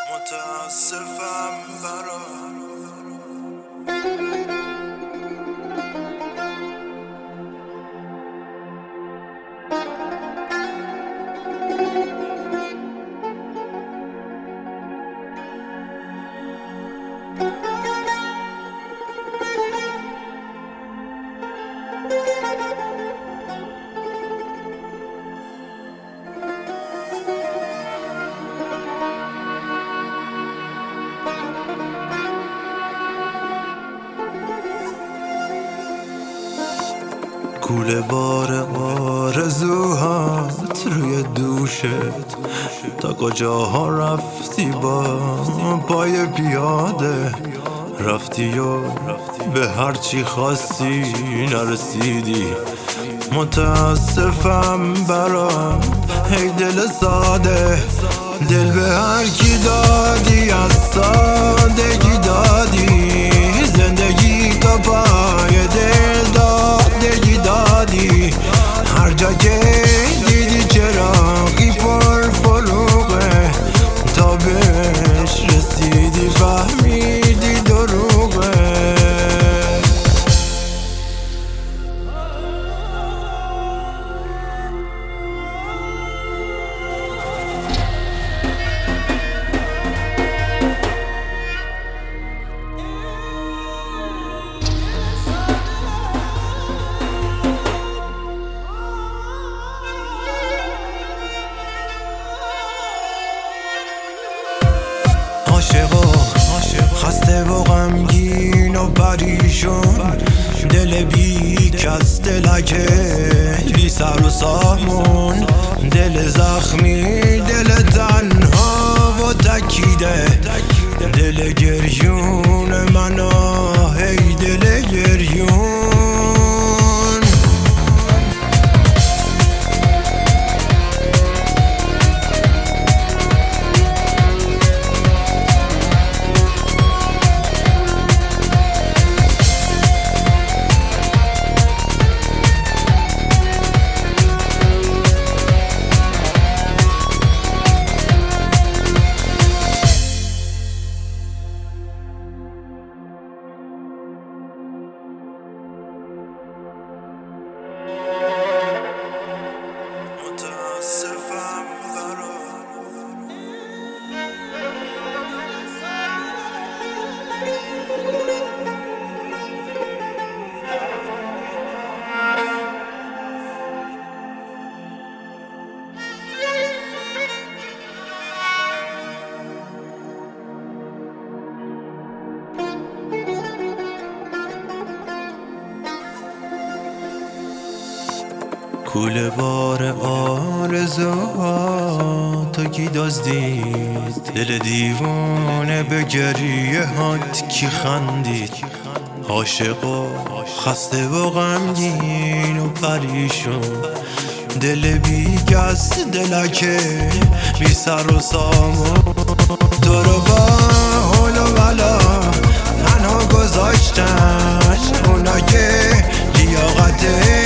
متاسفم برات. کوله بار آرزوهات روی دوشت، تا کجاها رفتی با پای پیاده؟ رفتی و به هرچی خواستی نرسیدی. متاسفم برات ای دل ساده، دل به هر کی دادی از سادگی دادی. زندگی تو پای دل دادگی دادی. هر جا که دیدی چراغی پر فروغه، تا بهش رسیدی فهمیدی دروغه. خسته و غمگین و پریشون، دل بی کس، دلکه بی سر و سامون، دل زخمی، دل تنها و تکیده، دل گریون من، ای دل گریون. کوله بار آرزوهات کی دزدید؟ دل دیوانه به گریه هات کی خندید؟ عاشق و خسته و غمگین و پریشون، دل بی کس، دلکه بی سر و سامون، تو رو با حول و بلا تنها گذاشتن اونا که لیاقت